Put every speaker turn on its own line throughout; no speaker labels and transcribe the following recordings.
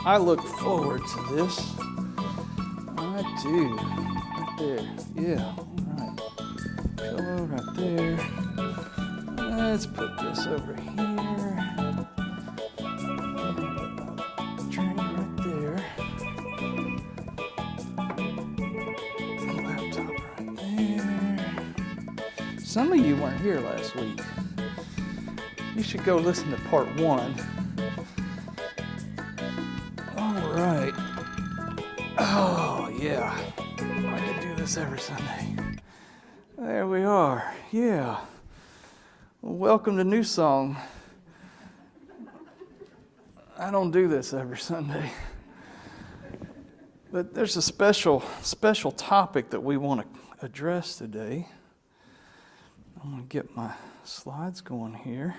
I look forward to this. I do. Right there. Yeah. All right. Pillow right there. Let's put this over here. Tray right there. Laptop right there. Some of you weren't here last week. You should go listen to part 1. All right. Oh, yeah. I could do this every Sunday. There we are. Yeah. Well, welcome to New Song. I don't do this every Sunday. But there's a special topic that we want to address today. I'm going to get my slides going here.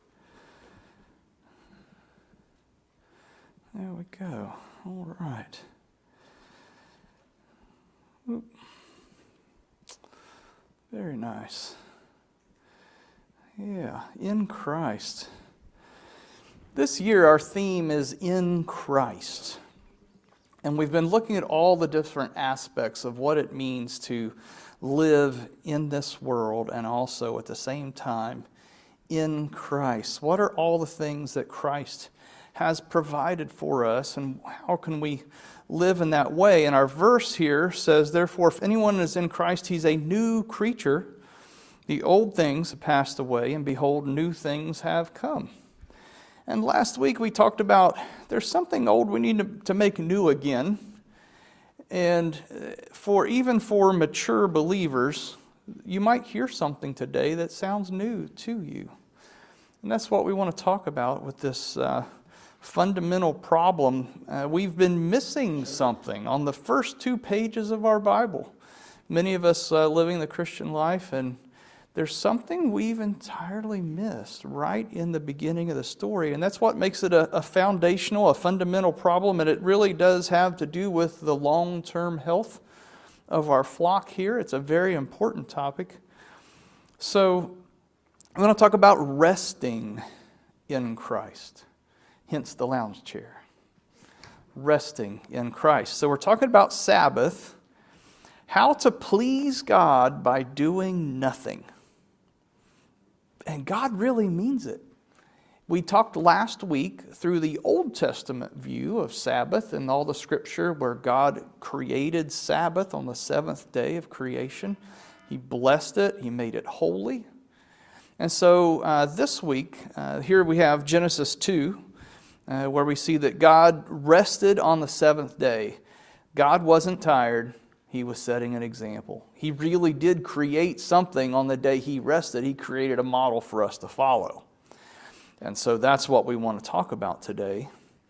There we go. All right. Oop. Very nice. Yeah, in Christ. This year our theme is in Christ. And we've been looking at all the different aspects of what it means to live in this world and also at the same time in Christ. What are all the things that Christ has provided for us, and how can we live in that way? And our verse here says, therefore, if anyone is in Christ, he's a new creature. The old things have passed away, and behold, new things have come. And last week we talked about there's something old we need to make new again. And even for mature believers, you might hear something today that sounds new to you. And that's what we want to talk about with this fundamental problem. We've been missing something on the first 2 pages of our Bible. Many of us living the Christian life, and there's something we've entirely missed right in the beginning of the story. And that's what makes it a fundamental problem. And it really does have to do with the long-term health of our flock here. It's a very important topic. So I'm going to talk about resting in Christ. Hence the lounge chair. Resting in Christ. So we're talking about Sabbath. How to please God by doing nothing. And God really means it. We talked last week through the Old Testament view of Sabbath and all the scripture where God created Sabbath on the 7th day of creation. He blessed it. He made it holy. And so this week, here we have Genesis 2, where we see that God rested on the 7th day. God wasn't tired. He was setting an example. He really did create something on the day He rested. He created a model for us to follow. And so that's what we want to talk about today.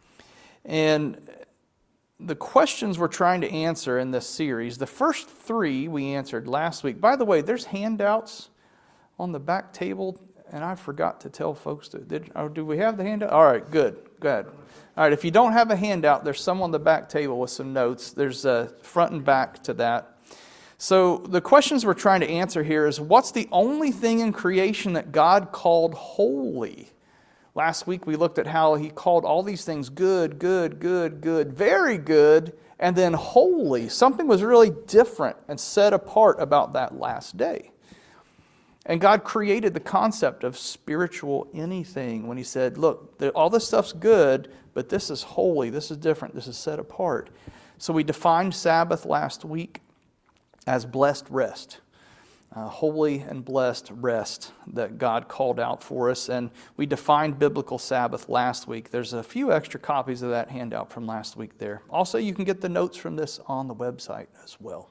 And the questions we're trying to answer in this series, the first 3 we answered last week. By the way, there's handouts on the back table, and I forgot to tell folks, do we have the handout? All right, good. All right, if you don't have a handout, there's some on the back table with some notes. There's a front and back to that. So the questions we're trying to answer here is, what's the only thing in creation that God called holy? Last week we looked at how He called all these things good, very good, and then holy. Something was really different and set apart about that last day. And God created the concept of spiritual anything when He said, look, all this stuff's good, but this is holy, this is different, this is set apart. So we defined Sabbath last week as blessed rest. Holy and blessed rest that God called out for us. And we defined biblical Sabbath last week. There's a few extra copies of that handout from last week there. Also, you can get the notes from this on the website as well.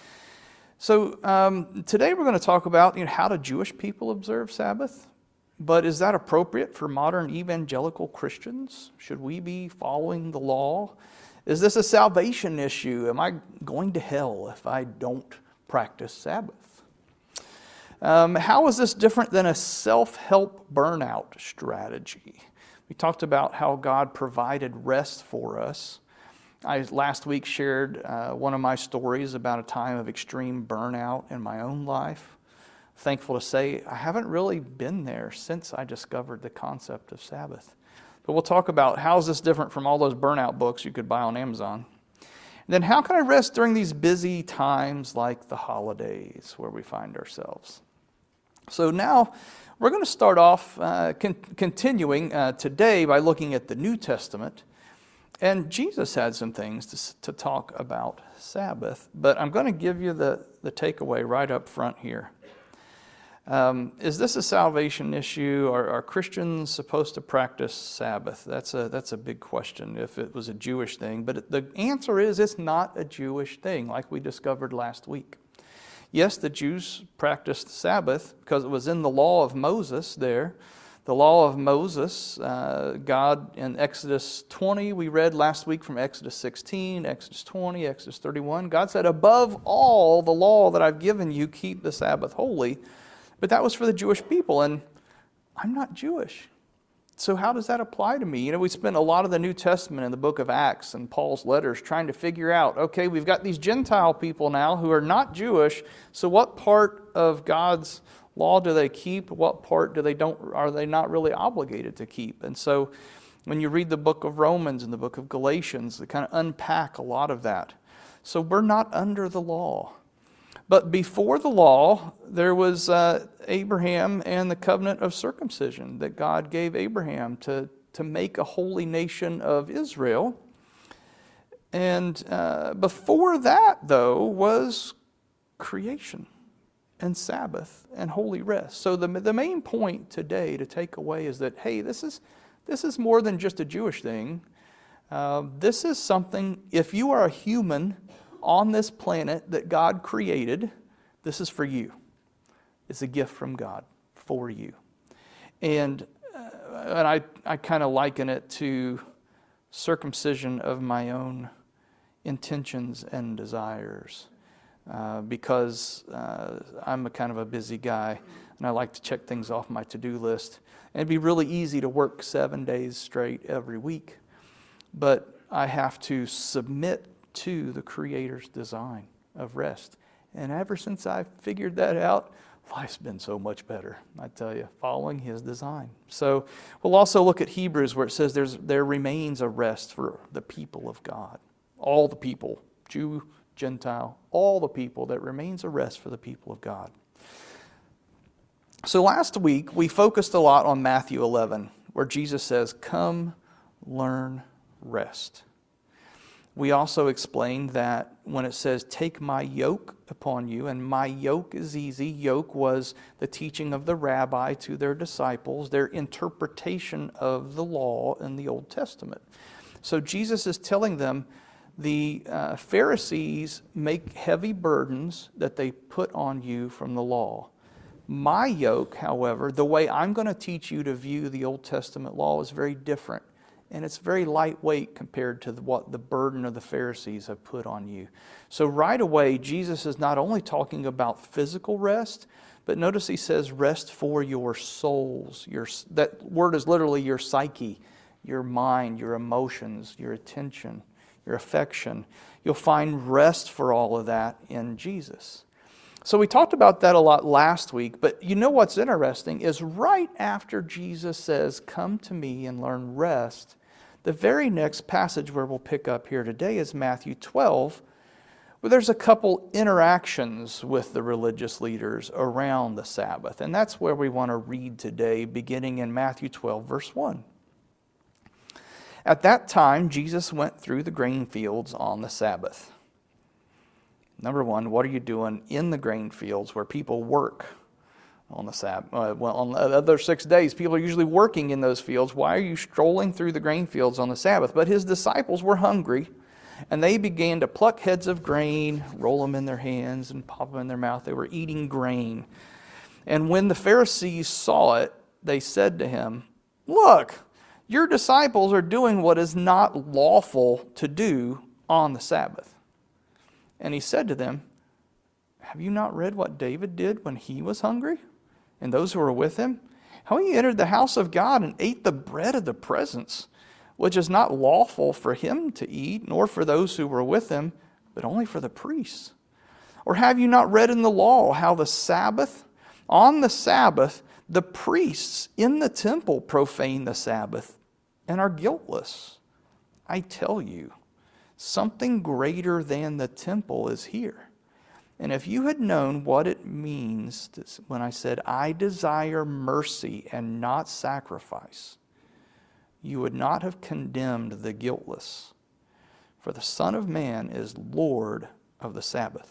So today we're going to talk about how do Jewish people observe Sabbath, but is that appropriate for modern evangelical Christians? Should we be following the law? Is this a salvation issue? Am I going to hell if I don't practice Sabbath? How is this different than a self-help burnout strategy? We talked about how God provided rest for us. I last week shared one of my stories about a time of extreme burnout in my own life. Thankful to say I haven't really been there since I discovered the concept of Sabbath. But we'll talk about how is this different from all those burnout books you could buy on Amazon. And then how can I rest during these busy times like the holidays where we find ourselves? So now we're going to start off continuing today by looking at the New Testament. And Jesus had some things to talk about Sabbath, but I'm going to give you the takeaway right up front here. Is this a salvation issue? Are Christians supposed to practice Sabbath? That's a big question if it was a Jewish thing. But the answer is it's not a Jewish thing, like we discovered last week. Yes, the Jews practiced Sabbath because it was in the law of Moses there. The law of Moses, God in Exodus 20, we read last week from Exodus 16, Exodus 20, Exodus 31. God said, above all the law that I've given you, keep the Sabbath holy. But that was for the Jewish people, and I'm not Jewish. So how does that apply to me? You know, we spent a lot of the New Testament in the book of Acts and Paul's letters trying to figure out, okay, we've got these Gentile people now who are not Jewish, so what part of God's law do they keep? What part are they not really obligated to keep? And so when you read the book of Romans and the book of Galatians, they kind of unpack a lot of that. So we're not under the law. But before the law, there was Abraham and the covenant of circumcision that God gave Abraham to make a holy nation of Israel. And before that, though, was creation and Sabbath and holy rest. So the main point today to take away is that, hey, this is more than just a Jewish thing. This is something, if you are a human on this planet that God created, this is for you. It's a gift from God for you. And I kind of liken it to circumcision of my own intentions and desires. Because I'm a kind of a busy guy and I like to check things off my to-do list. And it'd be really easy to work 7 days straight every week. But I have to submit to the Creator's design of rest. And ever since I figured that out, life's been so much better, I tell you, following His design. So we'll also look at Hebrews where it says there remains a rest for the people of God. All the people, Jew, Gentile, all the people, that remains a rest for the people of God. So last week we focused a lot on Matthew 11 where Jesus says, come, learn, rest. We also explained that when it says, take my yoke upon you, and my yoke is easy. Yoke was the teaching of the rabbi to their disciples, their interpretation of the law in the Old Testament. So Jesus is telling them the Pharisees make heavy burdens that they put on you from the law. My yoke, however, the way I'm going to teach you to view the Old Testament law is very different. And it's very lightweight compared to what the burden of the Pharisees have put on you. So right away, Jesus is not only talking about physical rest, but notice He says rest for your souls. That word is literally your psyche, your mind, your emotions, your attention, your affection. You'll find rest for all of that in Jesus. So we talked about that a lot last week, but you know what's interesting is right after Jesus says, come to me and learn rest, the very next passage where we'll pick up here today is Matthew 12, where there's a couple interactions with the religious leaders around the Sabbath. And that's where we want to read today, beginning in Matthew 12, verse 1. At that time, Jesus went through the grain fields on the Sabbath. Number one, what are you doing in the grain fields where people work on the Sabbath? Well, on the other 6 days, people are usually working in those fields. Why are you strolling through the grain fields on the Sabbath? But His disciples were hungry, and they began to pluck heads of grain, roll them in their hands, and pop them in their mouth. They were eating grain. And when the Pharisees saw it, they said to Him, look, your disciples are doing what is not lawful to do on the Sabbath. And He said to them, have you not read what David did when he was hungry? And those who were with him? How he entered the house of God and ate the bread of the presence, which is not lawful for him to eat, nor for those who were with him, but only for the priests. Or have you not read in the law how on the Sabbath, the priests in the temple profane the Sabbath, and are guiltless. I tell you, something greater than the temple is here. And if you had known what it means when I said, I desire mercy and not sacrifice, you would not have condemned the guiltless. For the Son of Man is Lord of the Sabbath.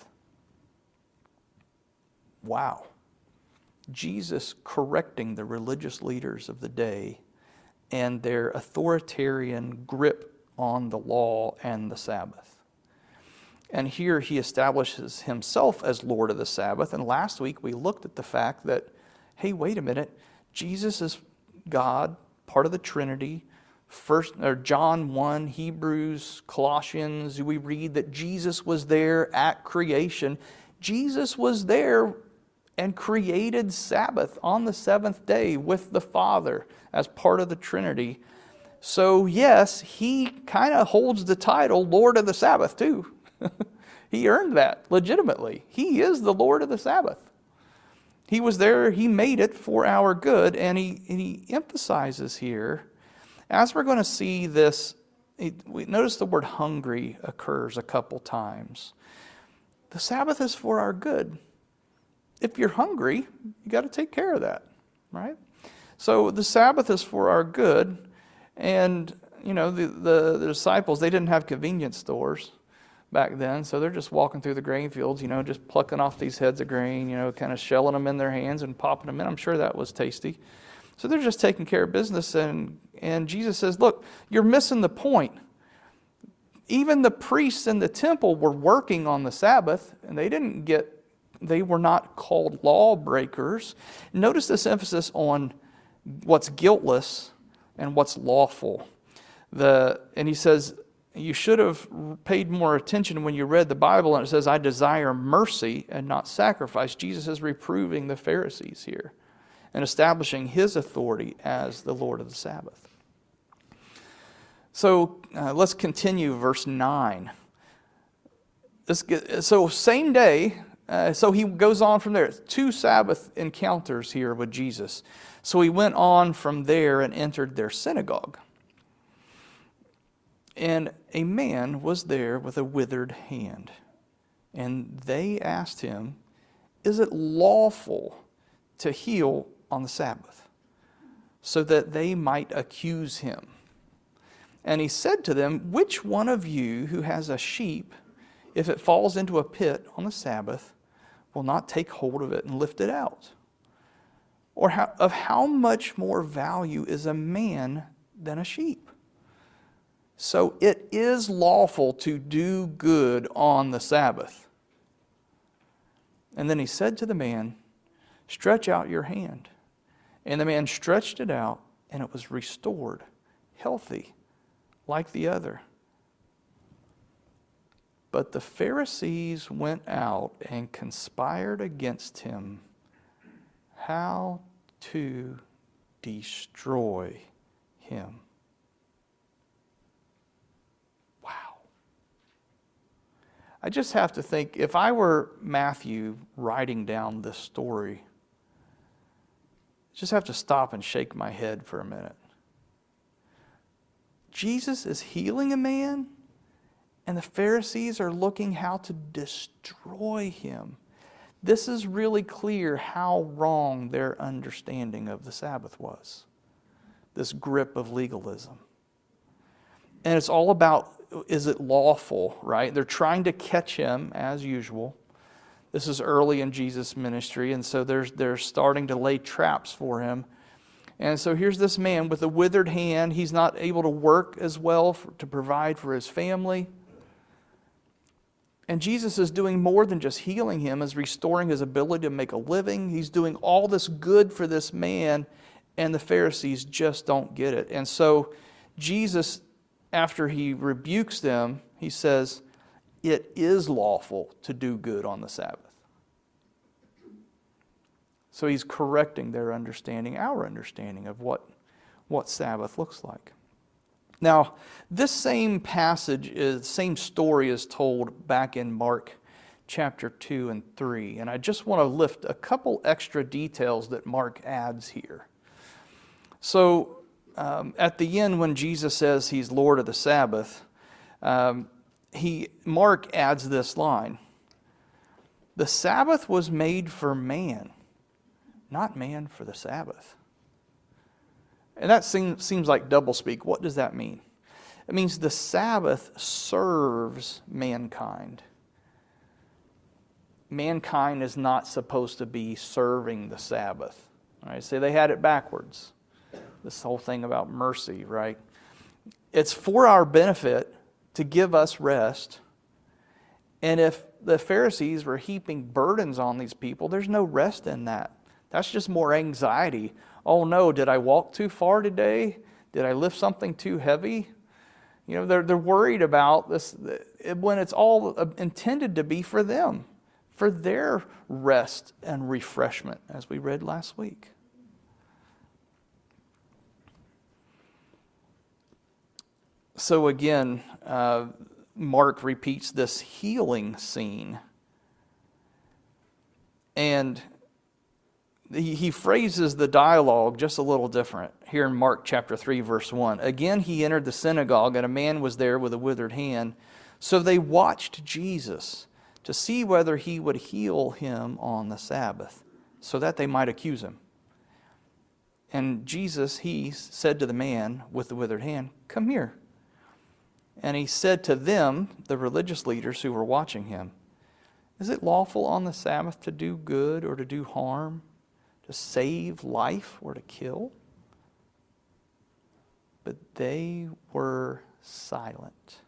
Wow. Jesus correcting the religious leaders of the day and their authoritarian grip on the law and the Sabbath. And here he establishes himself as Lord of the Sabbath. And last week we looked at the fact that, hey, wait a minute, Jesus is God, part of the Trinity. John 1, Hebrews, Colossians, we read that Jesus was there at creation. Jesus was there and created Sabbath on the seventh day with the Father as part of the Trinity. So yes, he kind of holds the title Lord of the Sabbath too. He earned that legitimately. He is the Lord of the Sabbath. He was there, he made it for our good, and he emphasizes here, as we're going to see this, we notice the word hungry occurs a couple times. The Sabbath is for our good. If you're hungry, you got to take care of that, right? So the Sabbath is for our good. And, you know, the disciples, they didn't have convenience stores back then. So they're just walking through the grain fields, you know, just plucking off these heads of grain, you know, kind of shelling them in their hands and popping them in. I'm sure that was tasty. So they're just taking care of business. And Jesus says, look, you're missing the point. Even the priests in the temple were working on the Sabbath, and they were not called lawbreakers. Notice this emphasis on what's guiltless and what's lawful. And he says, you should have paid more attention when you read the Bible, and it says, I desire mercy and not sacrifice. Jesus is reproving the Pharisees here and establishing his authority as the Lord of the Sabbath. So let's continue verse 9. So same day, so he goes on from there. 2 Sabbath encounters here with Jesus. So he went on from there and entered their synagogue. And a man was there with a withered hand. And they asked him, is it lawful to heal on the Sabbath? So that they might accuse him. And he said to them, which one of you who has a sheep, if it falls into a pit on the Sabbath, will not take hold of it and lift it out? Or of how much more value is a man than a sheep? So it is lawful to do good on the Sabbath. And then he said to the man, stretch out your hand. And the man stretched it out, and it was restored, healthy, like the other. But the Pharisees went out and conspired against him how to destroy him. Wow. I just have to think, if I were Matthew writing down this story, I just have to stop and shake my head for a minute. Jesus is healing a man, and the Pharisees are looking how to destroy him. This is really clear how wrong their understanding of the Sabbath was. This grip of legalism. And it's all about, is it lawful, right? They're trying to catch him, as usual. This is early in Jesus' ministry, and so they're starting to lay traps for him. And so here's this man with a withered hand. He's not able to work as well to provide for his family. And Jesus is doing more than just healing him, is restoring his ability to make a living. He's doing all this good for this man, and the Pharisees just don't get it. And so Jesus, after he rebukes them, he says, it is lawful to do good on the Sabbath. So he's correcting their understanding, our understanding of what Sabbath looks like. Now, this same same story is told back in Mark chapter 2 and 3. And I just want to lift a couple extra details that Mark adds here. So at the end, when Jesus says he's Lord of the Sabbath, Mark adds this line: "The Sabbath was made for man, not man for the Sabbath." And that seems like doublespeak. What does that mean? It means the Sabbath serves mankind. Mankind is not supposed to be serving the Sabbath. All right, so they had it backwards. This whole thing about mercy, right? It's for our benefit to give us rest. And if the Pharisees were heaping burdens on these people, there's no rest in that. That's just more anxiety. Oh no, did I walk too far today? Did I lift something too heavy? You know, they're worried about this when it's all intended to be for them, for their rest and refreshment, as we read last week. So again, Mark repeats this healing scene. And he phrases the dialogue just a little different here in Mark chapter 3, verse 1. Again, he entered the synagogue, and a man was there with a withered hand. So they watched Jesus to see whether he would heal him on the Sabbath, so that they might accuse him. And Jesus, he said to the man with the withered hand, "Come here." And he said to them, the religious leaders who were watching him, "Is it lawful on the Sabbath to do good or to do harm, to save life or to kill?" But they were silent.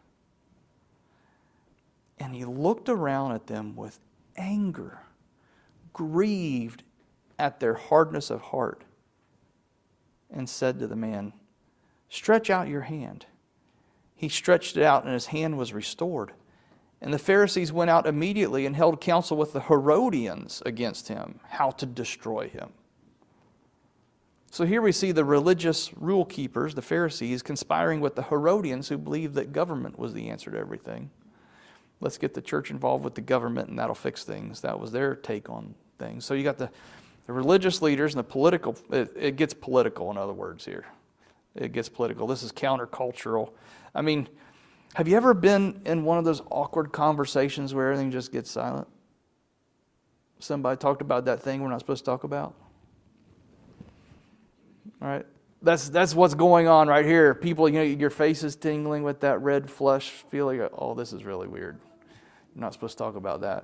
And he looked around at them with anger, grieved at their hardness of heart, and said to the man, "Stretch out your hand." He stretched it out, and his hand was restored. And the Pharisees went out immediately and held counsel with the Herodians against him, how to destroy him. So here we see the religious rule keepers, the Pharisees, conspiring with the Herodians who believed that government was the answer to everything. Let's get the church involved with the government and that'll fix things. That was their take on things. So you got the religious leaders and the political, it gets political, in other words, here. It gets political. This is countercultural. I mean, have you ever been in one of those awkward conversations where everything just gets silent? Somebody talked about that thing we're not supposed to talk about? All right? That's what's going on right here. People, you know, your face is tingling with that red flush feeling. Oh, this is really weird. You're not supposed to talk about that.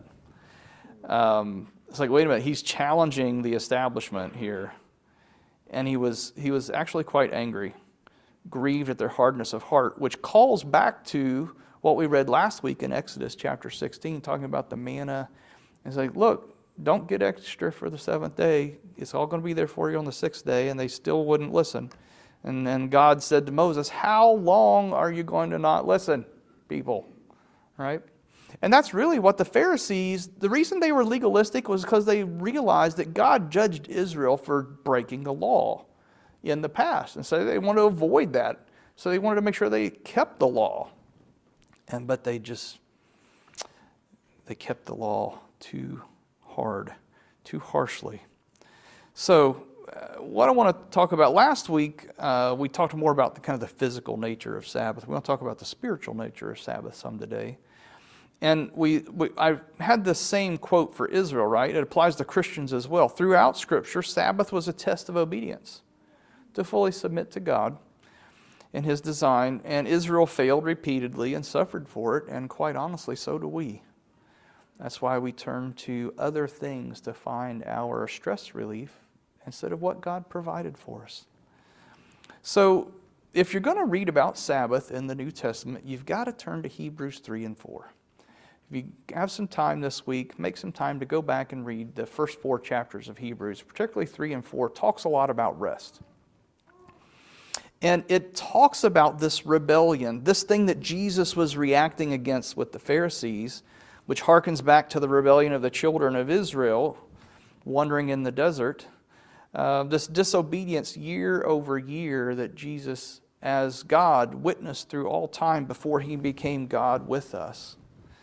It's like, wait a minute, he's challenging the establishment here. And he was actually quite angry, grieved at their hardness of heart, which calls back to what we read last week in Exodus chapter 16, talking about the manna. It's like, look, don't get extra for the seventh day. It's all going to be there for you on the sixth day, and they still wouldn't listen. And then God said to Moses, "How long are you going to not listen, people?" Right? And that's really what the Pharisees, the reason they were legalistic was because they realized that God judged Israel for breaking the law in the past. And so they wanted to avoid that. So they wanted to make sure they kept the law. But they kept the law too hard, too harshly. So what I want to talk about last week, we talked more about the kind of the physical nature of Sabbath. We want to talk about the spiritual nature of Sabbath some today. And I had the same quote for Israel, right? It applies to Christians as well. Throughout Scripture, Sabbath was a test of obedience to fully submit to God and His design. And Israel failed repeatedly and suffered for it, and quite honestly, so do we. That's why we turn to other things to find our stress relief instead of what God provided for us. So if you're going to read about Sabbath in the New Testament, you've got to turn to Hebrews 3 and 4. If you have some time this week, make some time to go back and read the first 4 chapters of Hebrews, particularly 3 and 4, talks a lot about rest. And it talks about this rebellion, this thing that Jesus was reacting against with the Pharisees, which harkens back to the rebellion of the children of Israel wandering in the desert. This disobedience year over year that Jesus, as God, witnessed through all time before He became God with us.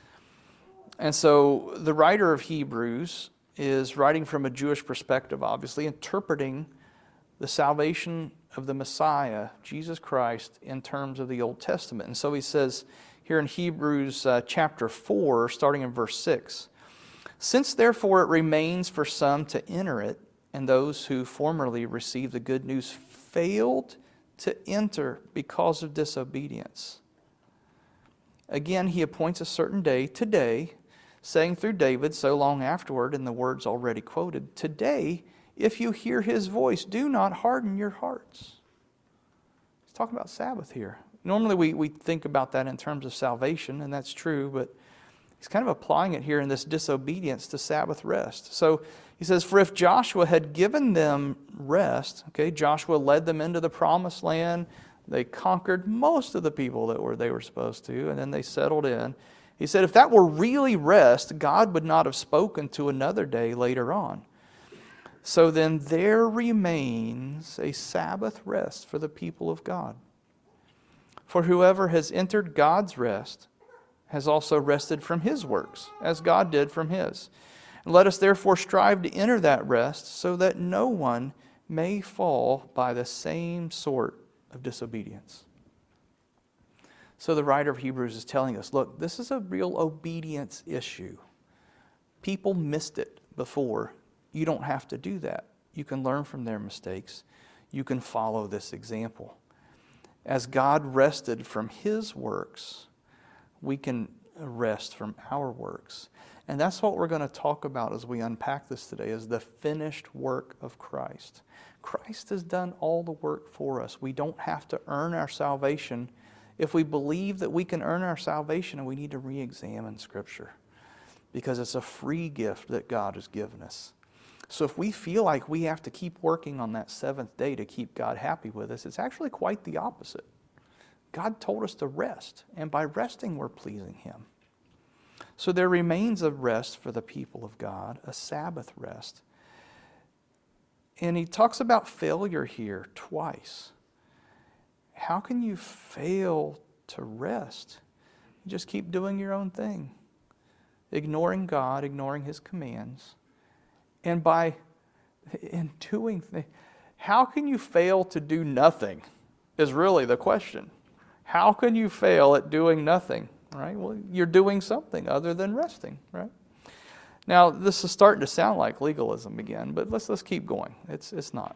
And so the writer of Hebrews is writing from a Jewish perspective, obviously, interpreting the salvation of the Messiah, Jesus Christ, in terms of the Old Testament. And so he says here in Hebrews chapter 4, starting in verse 6, "Since therefore it remains for some to enter it, and those who formerly received the good news failed to enter because of disobedience. Again, he appoints a certain day, today, saying through David so long afterward in the words already quoted, 'Today, if you hear his voice, do not harden your hearts.'" He's talking about Sabbath here. Normally we think about that in terms of salvation, and that's true, but he's kind of applying it here in this disobedience to Sabbath rest. So he says, "For if Joshua had given them rest," okay, Joshua led them into the promised land, they conquered most of the people that they were supposed to, and then they settled in. He said, if that were really rest, God would not have spoken to another day later on. So then there remains a Sabbath rest for the people of God. For whoever has entered God's rest has also rested from his works, as God did from his. And let us therefore strive to enter that rest, so that no one may fall by the same sort of disobedience. So the writer of Hebrews is telling us, look, this is a real obedience issue. People missed it before. You don't have to do that. You can learn from their mistakes. You can follow this example. As God rested from his works, we can rest from our works. And that's what we're going to talk about as we unpack this today, is the finished work of Christ. Christ has done all the work for us. We don't have to earn our salvation. If we believe that we can earn our salvation, we need to re-examine Scripture, because it's a free gift that God has given us. So if we feel like we have to keep working on that seventh day to keep God happy with us, it's actually quite the opposite. God told us to rest, and by resting we're pleasing him. So there remains a rest for the people of God, a Sabbath rest. And he talks about failure here twice. How can you fail to rest? You just keep doing your own thing, ignoring God, ignoring his commands. And how can you fail to do nothing is really the question. How can you fail at doing nothing? Right? Well, you're doing something other than resting, right? Now, this is starting to sound like legalism again, but let's keep going. It's not.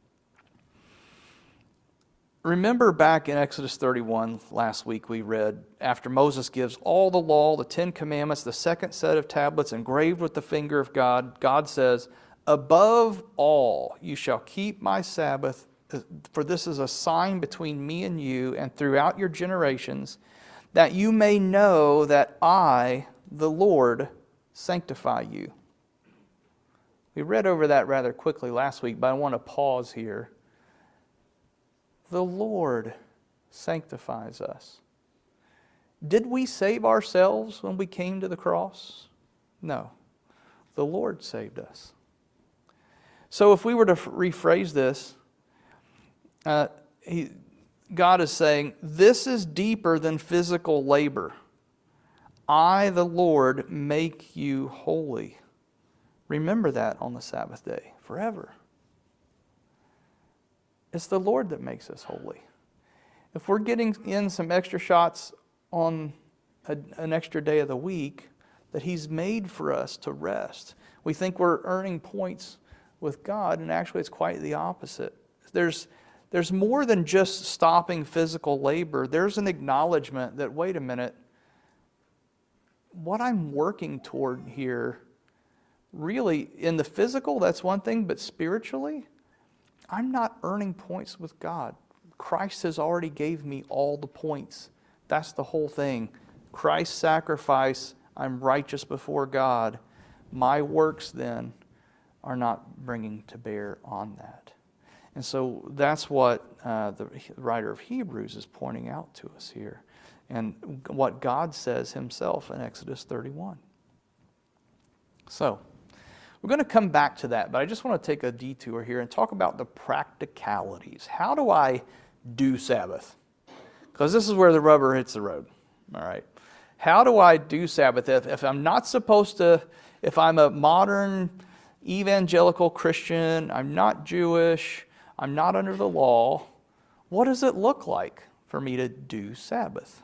Remember back in Exodus 31, last week we read, after Moses gives all the law, the 10 Commandments, the second set of tablets engraved with the finger of God, God says, above all, you shall keep my Sabbath, for this is a sign between me and you and throughout your generations, that you may know that I, the Lord, sanctify you. We read over that rather quickly last week, but I want to pause here. The Lord sanctifies us. Did we save ourselves when we came to the cross? No. The Lord saved us. So if we were to rephrase this, God is saying, this is deeper than physical labor. I, the Lord, make you holy. Remember that on the Sabbath day forever. It's the Lord that makes us holy. If we're getting in some extra shots on an extra day of the week that he's made for us to rest, we think we're earning points with God, and actually it's quite the opposite. There's more than just stopping physical labor. There's an acknowledgement that, wait a minute, what I'm working toward here, really, in the physical, that's one thing, but spiritually, I'm not earning points with God. Christ has already gave me all the points. That's the whole thing. Christ's sacrifice, I'm righteous before God. My works then are not bringing to bear on that. And so that's what the writer of Hebrews is pointing out to us here, and what God says himself in Exodus 31. So we're going to come back to that, but I just want to take a detour here and talk about the practicalities. How do I do Sabbath? Because this is where the rubber hits the road. All right. How do I do Sabbath if I'm not supposed to, if I'm a modern evangelical Christian, I'm not Jewish, I'm not under the law. What does it look like for me to do Sabbath?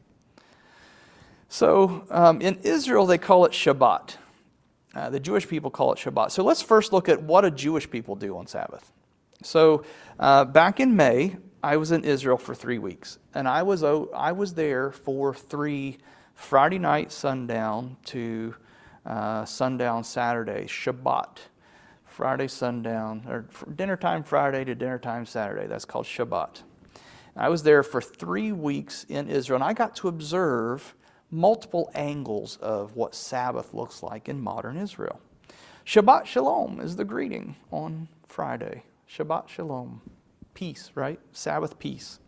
So in Israel, they call it Shabbat. The Jewish people call it Shabbat. So let's first look at what do Jewish people do on Sabbath. So back in May, I was in Israel for 3 weeks, and I was there for 3 Friday night sundown to sundown Saturday, Shabbat. Friday sundown, or dinner time Friday to dinner time Saturday. That's called Shabbat. I was there for 3 weeks in Israel, and I got to observe multiple angles of what Sabbath looks like in modern Israel. Shabbat Shalom is the greeting on Friday. Shabbat Shalom. Peace, right? Sabbath peace.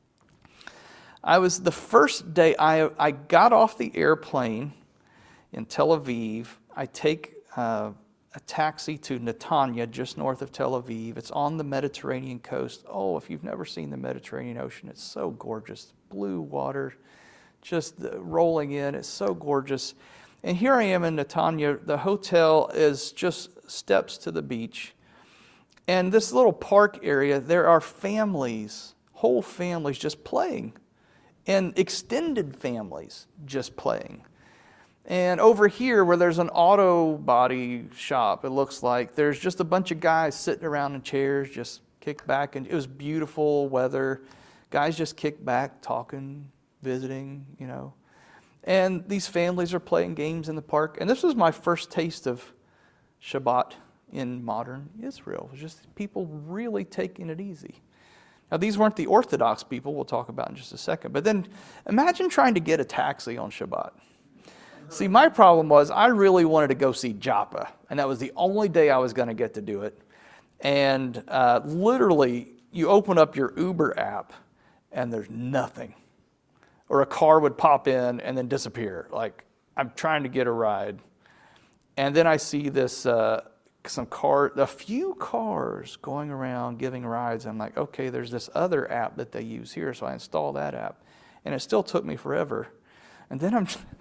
The first day I got off the airplane in Tel Aviv. I take a taxi to Netanya, just north of Tel Aviv. It's on the Mediterranean coast. Oh, if you've never seen the Mediterranean Ocean, it's so gorgeous. Blue water, just rolling in. It's so gorgeous. And here I am in Netanya. The hotel is just steps to the beach. And this little park area, there are families, whole families just playing, and extended families just playing. And over here, where there's an auto body shop, it looks like, there's just a bunch of guys sitting around in chairs, just kick back. And it was beautiful weather. Guys just kick back, talking, visiting, And these families are playing games in the park. And this was my first taste of Shabbat in modern Israel. It was just people really taking it easy. Now, these weren't the Orthodox people we'll talk about in just a second. But then imagine trying to get a taxi on Shabbat. See, my problem was I really wanted to go see Joppa, and that was the only day I was going to get to do it. And literally, you open up your Uber app, and there's nothing. Or a car would pop in and then disappear. Like, I'm trying to get a ride. And then I see this, a few cars going around giving rides. I'm like, okay, there's this other app that they use here, so I install that app. And it still took me forever. And then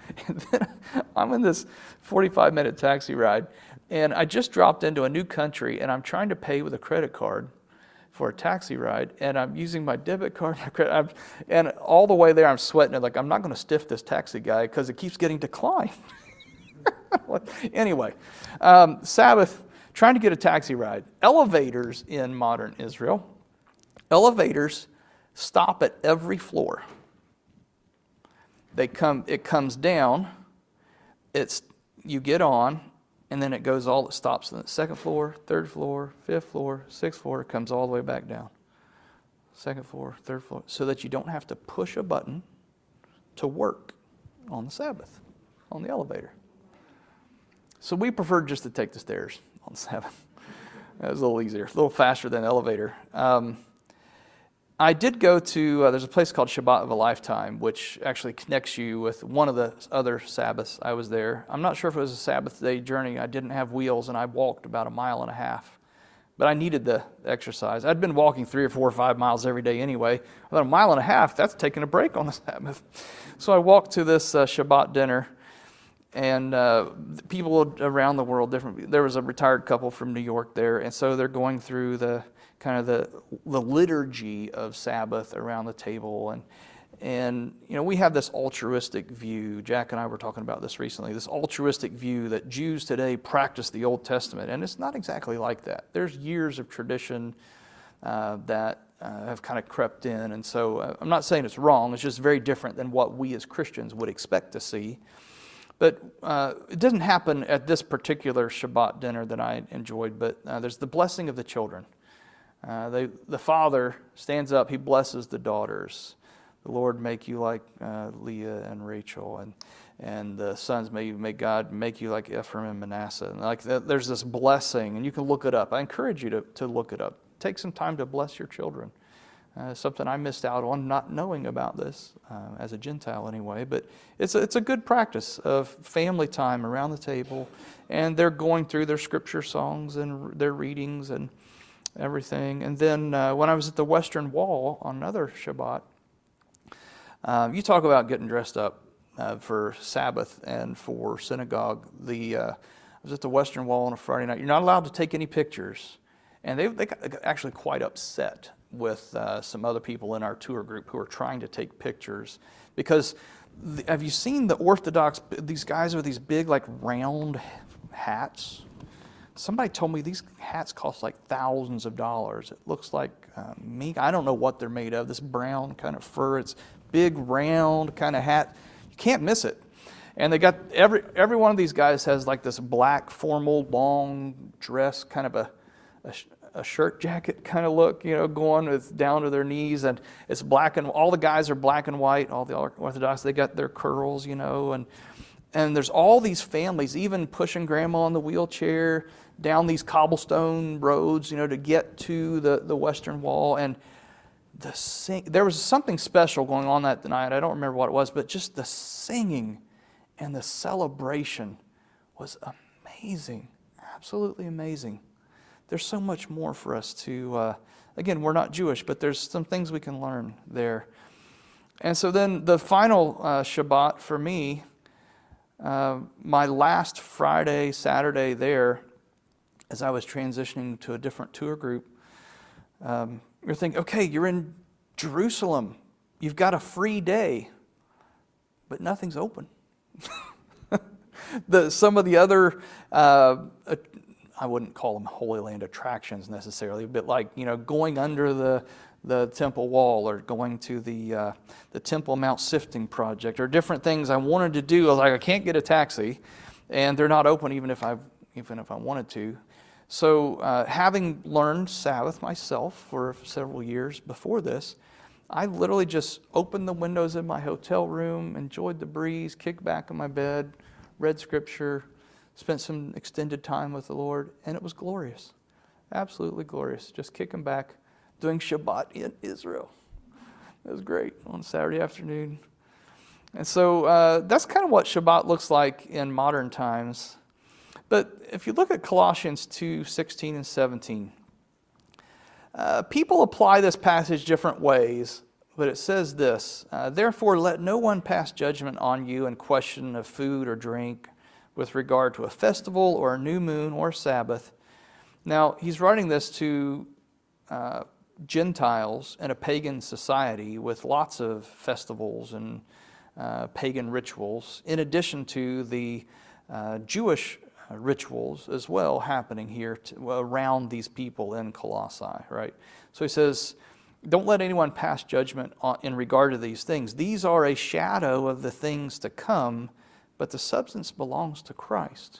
I'm in this 45-minute taxi ride, and I just dropped into a new country, and I'm trying to pay with a credit card for a taxi ride, and I'm using my debit card, and all the way there I'm sweating. Like, I'm not going to stiff this taxi guy because it keeps getting declined. Anyway, Sabbath, trying to get a taxi ride. Elevators in modern Israel, elevators stop at every floor. It comes down, you get on, and then it stops on the second floor, third floor, fifth floor, sixth floor, it comes all the way back down. Second floor, third floor, so that you don't have to push a button to work on the Sabbath, on the elevator. So we preferred just to take the stairs on Sabbath. It was a little easier, a little faster than the elevator. I did go to, there's a place called Shabbat of a Lifetime, which actually connects you with one of the other Sabbaths I was there. I'm not sure if it was a Sabbath day journey. I didn't have wheels, and I walked about 1.5 miles. But I needed the exercise. I'd been walking 3 or 4 or 5 miles every day anyway. About 1.5 miles, that's taking a break on the Sabbath. So I walked to this Shabbat dinner, and people around the world, there was a retired couple from New York there, and so they're going through the liturgy of Sabbath around the table, and we have this altruistic view. Jack and I were talking about this recently. This altruistic view that Jews today practice the Old Testament, and it's not exactly like that. There's years of tradition that have kind of crept in, and so I'm not saying it's wrong. It's just very different than what we as Christians would expect to see. But it doesn't happen at this particular Shabbat dinner that I enjoyed. But there's the blessing of the children. The father stands up, he blesses the daughters. The Lord make you like Leah and Rachel, and the sons, may God make you like Ephraim and Manasseh. And there's this blessing, and you can look it up. I encourage you to look it up. Take some time to bless your children. Something I missed out on not knowing about this as a Gentile anyway, but it's a good practice of family time around the table, and they're going through their scripture songs and their readings and everything. And then when I was at the Western Wall on another Shabbat, you talk about getting dressed up for Sabbath and for synagogue. I was at the Western Wall on a Friday night. You're not allowed to take any pictures. And they got actually quite upset with some other people in our tour group who are trying to take pictures. Because have you seen the Orthodox, these guys with these big like round hats? Somebody told me these hats cost like thousands of dollars. It looks like mink. I don't know what they're made of, this brown kind of fur. It's big round kind of hat. You can't miss it. And they got, every one of these guys has like this black formal long dress, kind of a shirt jacket kind of look, going with down to their knees, and it's black, and all the guys are black and white. All the Orthodox, they got their curls, and there's all these families, even pushing grandma in the wheelchair down these cobblestone roads, to get to the Western Wall. And there was something special going on that night. I don't remember what it was, but just the singing and the celebration was amazing, absolutely amazing. There's so much more for us to, again, we're not Jewish, but there's some things we can learn there. And so then the final Shabbat for me, my last Friday, Saturday there, as I was transitioning to a different tour group, you're thinking, okay, you're in Jerusalem. You've got a free day, but nothing's open. Some of the other, I wouldn't call them Holy Land attractions necessarily, but like, going under the temple wall, or going to the Temple Mount Sifting project, or different things I wanted to do. I was like, I can't get a taxi, and they're not open even if I wanted to. So having learned Sabbath myself for several years before this, I literally just opened the windows in my hotel room, enjoyed the breeze, kicked back in my bed, read Scripture, spent some extended time with the Lord, and it was glorious. Absolutely glorious. Just kicking back, doing Shabbat in Israel. It was great on Saturday afternoon. And so that's kind of what Shabbat looks like in modern times. But if you look at Colossians 2:16 and 17, people apply this passage different ways, but it says this, therefore let no one pass judgment on you in question of food or drink, with regard to a festival or a new moon or Sabbath. Now, he's writing this to Gentiles in a pagan society with lots of festivals and pagan rituals, in addition to the Jewish rituals as well happening here around these people in Colossae, right? So he says, don't let anyone pass judgment in regard to these things. These are a shadow of the things to come, but the substance belongs to Christ.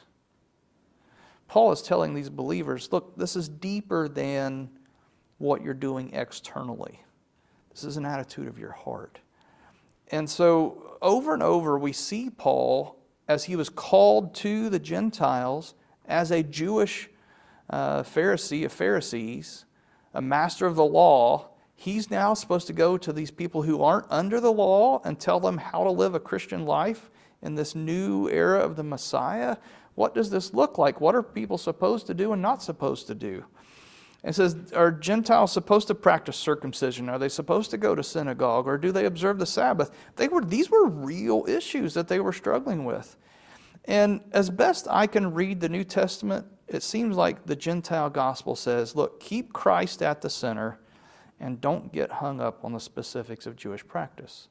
Paul is telling these believers, look, this is deeper than what you're doing externally. This is an attitude of your heart. And so over and over we see Paul, as he was called to the Gentiles as a Jewish Pharisee of Pharisees, a master of the law, he's now supposed to go to these people who aren't under the law and tell them how to live a Christian life in this new era of the Messiah. What does this look like? What are people supposed to do and not supposed to do? It says, are Gentiles supposed to practice circumcision? Are they supposed to go to synagogue? Or do they observe the Sabbath? These were real issues that they were struggling with. And as best I can read the New Testament, it seems like the Gentile gospel says, look, keep Christ at the center and don't get hung up on the specifics of Jewish practice.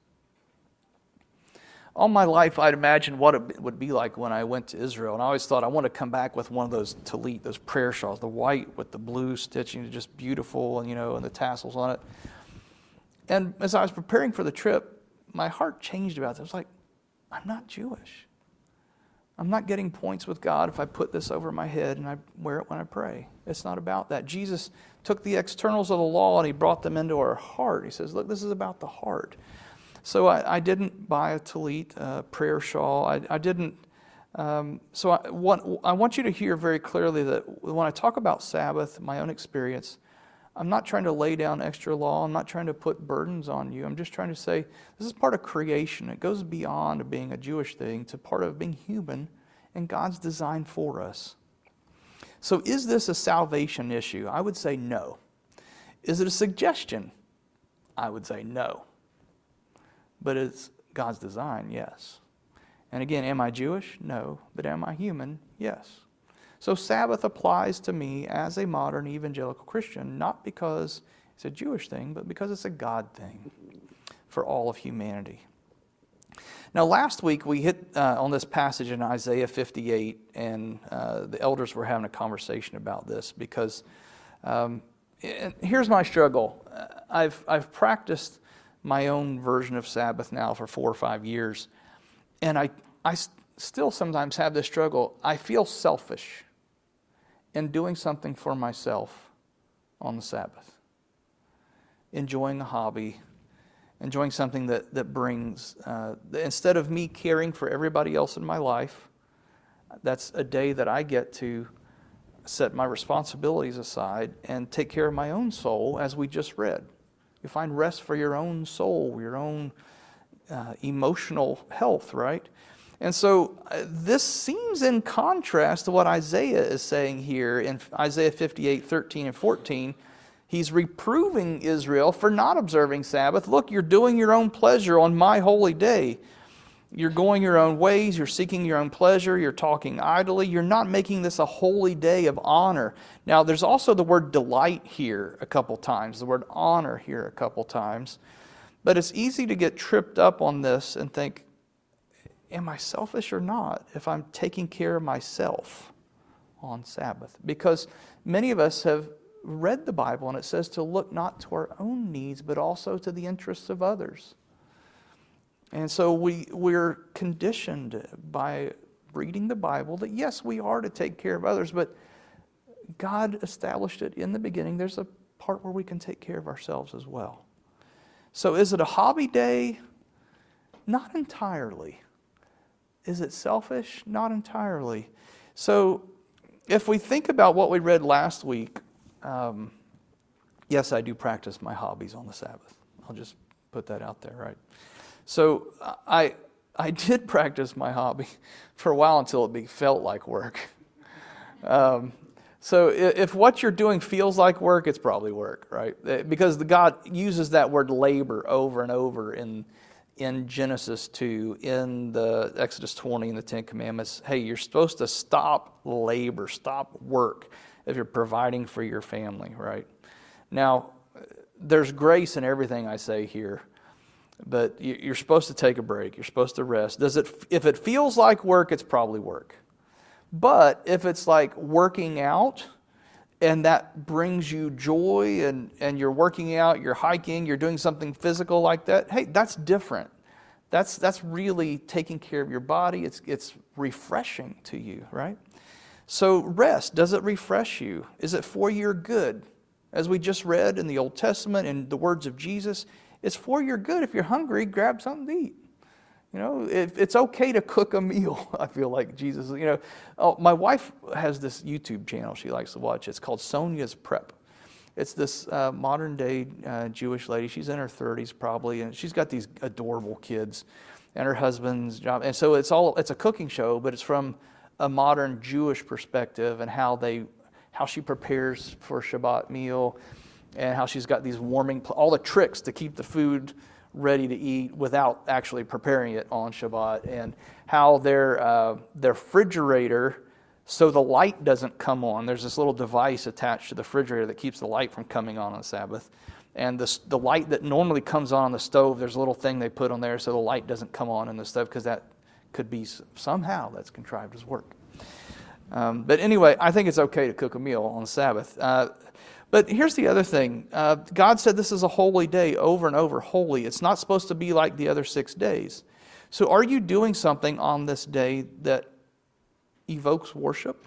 All my life, I'd imagined what it would be like when I went to Israel. And I always thought I want to come back with one of those tallit, those prayer shawls, the white with the blue stitching, just beautiful, and and the tassels on it. And as I was preparing for the trip, my heart changed about this. I was like, I'm not Jewish. I'm not getting points with God if I put this over my head and I wear it when I pray. It's not about that. Jesus took the externals of the law and he brought them into our heart. He says, look, this is about the heart. So I didn't buy a tallit, prayer shawl. I didn't. So I want you to hear very clearly that when I talk about Sabbath, my own experience, I'm not trying to lay down extra law. I'm not trying to put burdens on you. I'm just trying to say this is part of creation. It goes beyond being a Jewish thing to part of being human and God's design for us. So is this a salvation issue? I would say no. Is it a suggestion? I would say no. But it's God's design, yes. And again, am I Jewish? No. But am I human? Yes. So Sabbath applies to me as a modern evangelical Christian, not because it's a Jewish thing, but because it's a God thing for all of humanity. Now, last week we hit on this passage in Isaiah 58, and the elders were having a conversation about this because here's my struggle. I've practiced my own version of Sabbath now for 4 or 5 years, and I still sometimes have this struggle. I feel selfish in doing something for myself on the Sabbath, enjoying a hobby, enjoying something that brings, instead of me caring for everybody else in my life, that's a day that I get to set my responsibilities aside and take care of my own soul, as we just read. You find rest for your own soul, your own emotional health, right? And so this seems in contrast to what Isaiah is saying here in Isaiah 58, 13 and 14. He's reproving Israel for not observing Sabbath. Look, you're doing your own pleasure on my holy day. You're going your own ways. You're seeking your own pleasure. You're talking idly. You're not making this a holy day of honor. Now, there's also the word delight here a couple times, the word honor here a couple times. But it's easy to get tripped up on this and think, am I selfish or not if I'm taking care of myself on Sabbath? Because many of us have read the Bible and it says to look not to our own needs, but also to the interests of others. And so we're conditioned by reading the Bible that yes, we are to take care of others, but God established it in the beginning. There's a part where we can take care of ourselves as well. So is it a hobby day? Not entirely. Is it selfish? Not entirely. So if we think about what we read last week, yes, I do practice my hobbies on the Sabbath. I'll just put that out there, right? So I did practice my hobby for a while until it felt like work. So if what you're doing feels like work, it's probably work, right? Because God uses that word labor over and over in Genesis 2, in the Exodus 20, and the Ten Commandments. Hey, you're supposed to stop labor, stop work if you're providing for your family, right? Now, there's grace in everything I say here, but you're supposed to take a break. You're supposed to rest. If it feels like work, it's probably work. But if it's like working out, and that brings you joy, and you're working out, you're hiking, you're doing something physical like that, hey, that's different. That's really taking care of your body. It's refreshing to you, right? So rest, does it refresh you? Is it for your good? As we just read in the Old Testament in the words of Jesus, it's for your good. If you're hungry, grab something to eat. You know, it's okay to cook a meal. I feel like Jesus, my wife has this YouTube channel she likes to watch. It's called Sonia's Prep. It's this modern day Jewish lady. She's in her 30s probably, and she's got these adorable kids and her husband's job. And so it's a cooking show, but it's from a modern Jewish perspective, and how she prepares for a Shabbat meal, and how she's got these all the tricks to keep the food ready to eat without actually preparing it on Shabbat, and how their refrigerator, so the light doesn't come on. There's this little device attached to the refrigerator that keeps the light from coming on the Sabbath. And the light that normally comes on the stove, there's a little thing they put on there so the light doesn't come on in the stove, because that could be somehow that's contrived as work. But anyway, I think it's okay to cook a meal on the Sabbath. But here's the other thing. God said this is a holy day over and over, holy. It's not supposed to be like the other 6 days. So are you doing something on this day that evokes worship?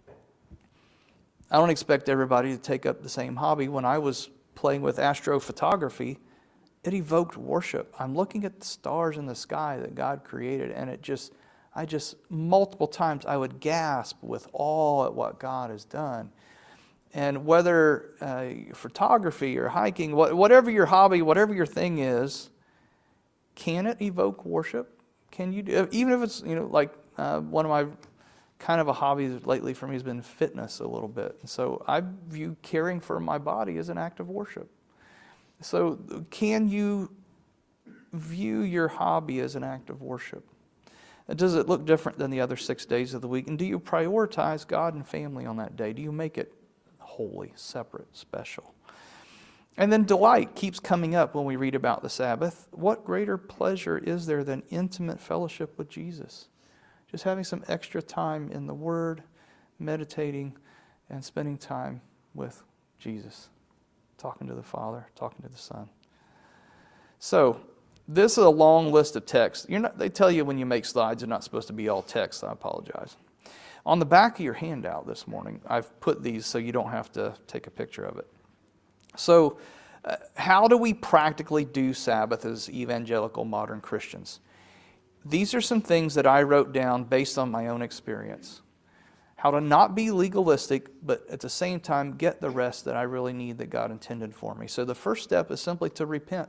I don't expect everybody to take up the same hobby. When I was playing with astrophotography, it evoked worship. I'm looking at the stars in the sky that God created, and I just multiple times I would gasp with awe at what God has done. And whether photography or hiking, whatever your hobby, whatever your thing is, can it evoke worship? Can you do, even if it's like one of my kind of a hobby lately for me has been fitness a little bit. So I view caring for my body as an act of worship. So can you view your hobby as an act of worship? Does it look different than the other 6 days of the week? And do you prioritize God and family on that day? Do you make it holy, separate, special? And then delight keeps coming up when we read about the Sabbath. What greater pleasure is there than intimate fellowship with Jesus? Just having some extra time in the Word, meditating, and spending time with Jesus, talking to the Father, talking to the Son. So, this is a long list of texts. They tell you when you make slides, they're not supposed to be all text. I apologize. On the back of your handout this morning, I've put these so you don't have to take a picture of it. So, how do we practically do Sabbath as evangelical modern Christians? These are some things that I wrote down based on my own experience. How to not be legalistic, but at the same time get the rest that I really need that God intended for me. So the first step is simply to repent.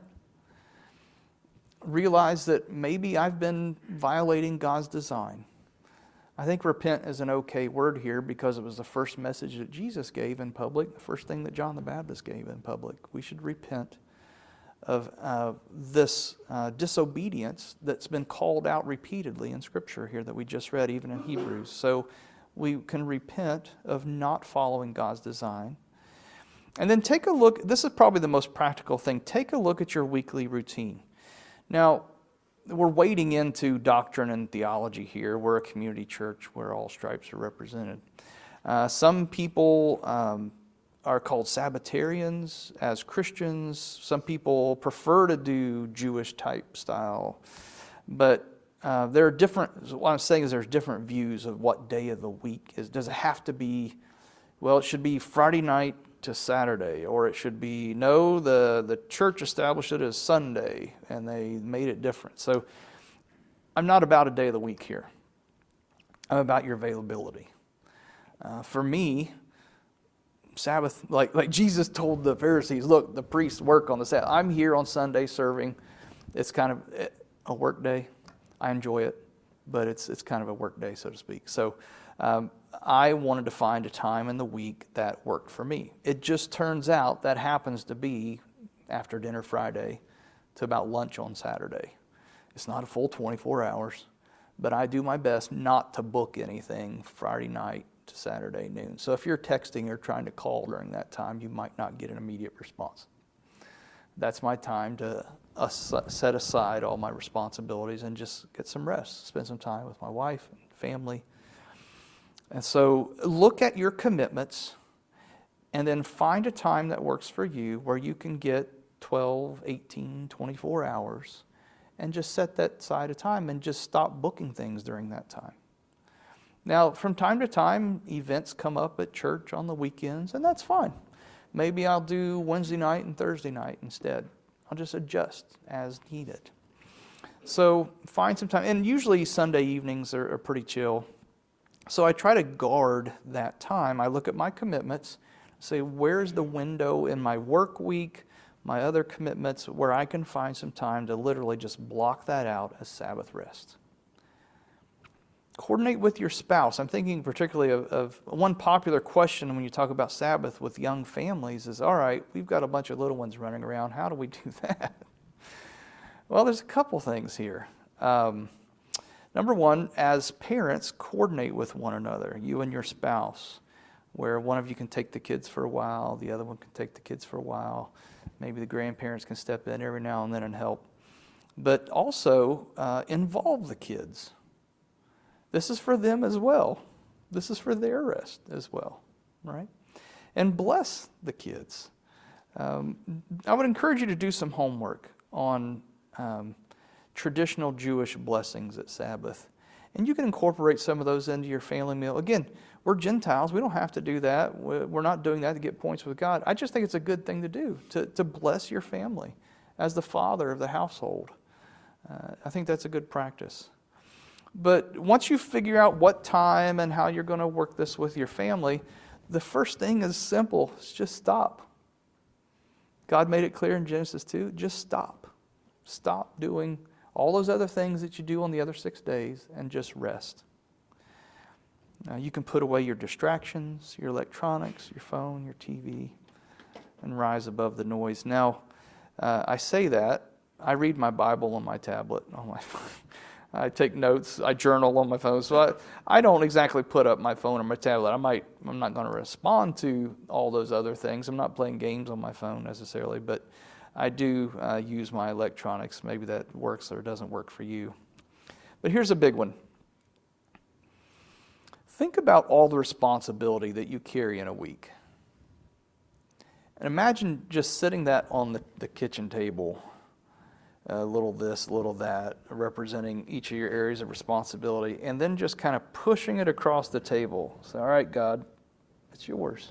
Realize that maybe I've been violating God's design. I think repent is an okay word here because it was the first message that Jesus gave in public, the first thing that John the Baptist gave in public. We should repent of this disobedience that's been called out repeatedly in Scripture here that we just read, even in Hebrews. So we can repent of not following God's design. And then take a look, this is probably the most practical thing, take a look at your weekly routine. Now, we're wading into doctrine and theology here. We're a community church where all stripes are represented. Some people are called Sabbatarians as Christians. Some people prefer to do Jewish type style. But there are different, what I'm saying is there's different views of what day of the week is. Does it have to be, well, it should be Friday night to Saturday, or it should be, no, the church established it as Sunday, and they made it different. So I'm not about a day of the week here. I'm about your availability. For me, Sabbath, like Jesus told the Pharisees, look, the priests work on the Sabbath. I'm here on Sunday serving. It's kind of a work day. I enjoy it, but it's kind of a work day, so to speak. So I wanted to find a time in the week that worked for me. It just turns out that happens to be after dinner Friday to about lunch on Saturday. It's not a full 24 hours, but I do my best not to book anything Friday night to Saturday noon. So if you're texting or trying to call during that time, you might not get an immediate response. That's my time to set aside all my responsibilities and just get some rest, spend some time with my wife and family. And so look at your commitments and then find a time that works for you where you can get 12, 18, 24 hours and just set that side of time and just stop booking things during that time. Now, from time to time, events come up at church on the weekends, and that's fine. Maybe I'll do Wednesday night and Thursday night instead. I'll just adjust as needed. So find some time. And usually Sunday evenings are pretty chill. So I try to guard that time. I look at my commitments, say, where's the window in my work week, my other commitments, where I can find some time to literally just block that out as Sabbath rest. Coordinate with your spouse. I'm thinking particularly of one popular question when you talk about Sabbath with young families is, all right, we've got a bunch of little ones running around. How do we do that? Well, there's a couple things here. Number one, as parents, coordinate with one another, you and your spouse, where one of you can take the kids for a while, the other one can take the kids for a while. Maybe the grandparents can step in every now and then and help. But also involve the kids. This is for them as well. This is for their rest as well, right? And bless the kids. I would encourage you to do some homework on traditional Jewish blessings at Sabbath. And you can incorporate some of those into your family meal. Again, we're Gentiles. We don't have to do that. We're not doing that to get points with God. I just think it's a good thing to do, to bless your family as the father of the household. I think that's a good practice. But once you figure out what time and how you're going to work this with your family, the first thing is simple. It's just stop. God made it clear in Genesis 2, just stop. Stop doing all those other things that you do on the other 6 days and just rest. Now, you can put away your distractions, your electronics, your phone, your TV, and rise above the noise. Now, I say that. I read my Bible on my tablet, on my phone. I take notes. I journal on my phone. So I don't exactly put up my phone or my tablet. I'm not going to respond to all those other things. I'm not playing games on my phone necessarily, but I do use my electronics. Maybe that works or doesn't work for you. But here's a big one. Think about all the responsibility that you carry in a week. And imagine just sitting that on the kitchen table, a little this, a little that, representing each of your areas of responsibility, and then just kind of pushing it across the table. Say, all right, God, it's yours.